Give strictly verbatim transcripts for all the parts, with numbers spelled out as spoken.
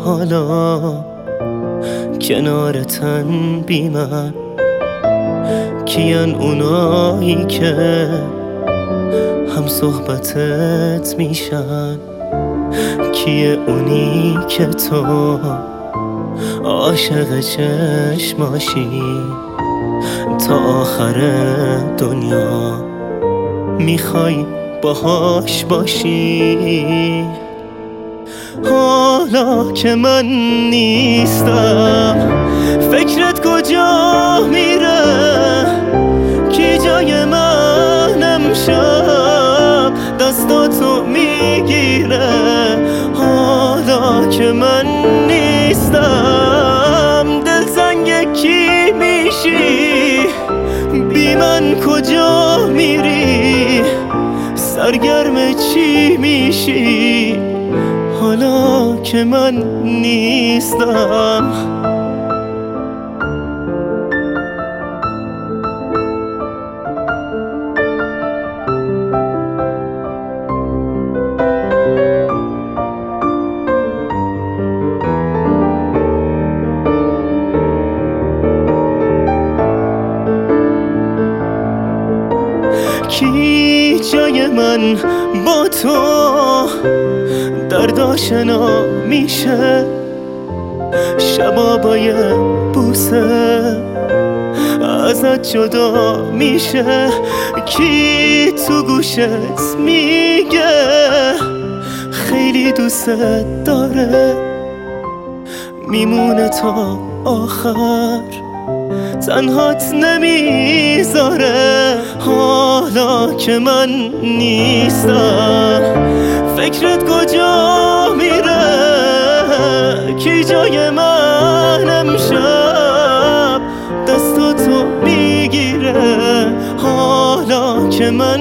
حالا کنارتن بی من؟ کیان اونایی که هم صحبتت میشن؟ کیه اونی که تو عاشق چشماشی تا آخر دنیا میخوای باهاش باشی؟ حالا که من نیستم فکرت کجا میره؟ کی جای من امشب دستاتو میگیره؟ حالا که من نیستم دلتنگ کی میشی؟ بی من کجا میری؟ سرگرم چی میشی حالا که من نیستم؟ کی جای من با تو درد آشنا میشه؟ شبا با یه بوسه ازت جدا میشه؟ کی تو گوشت میگه خیلی دوست داره؟ میمونه تا آخر تنهات نمیذاره؟ حالا که من نیستم فکرت کجا میره؟ کی جای من امشب دستاتو میگیره؟ حالا که من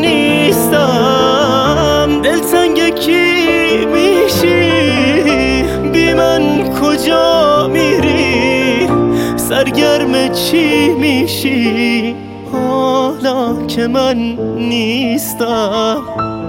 نیستم دلتنگ کی میشی؟ بی من کجا میری؟ سرگرم چی میشی حالا که من نیستم؟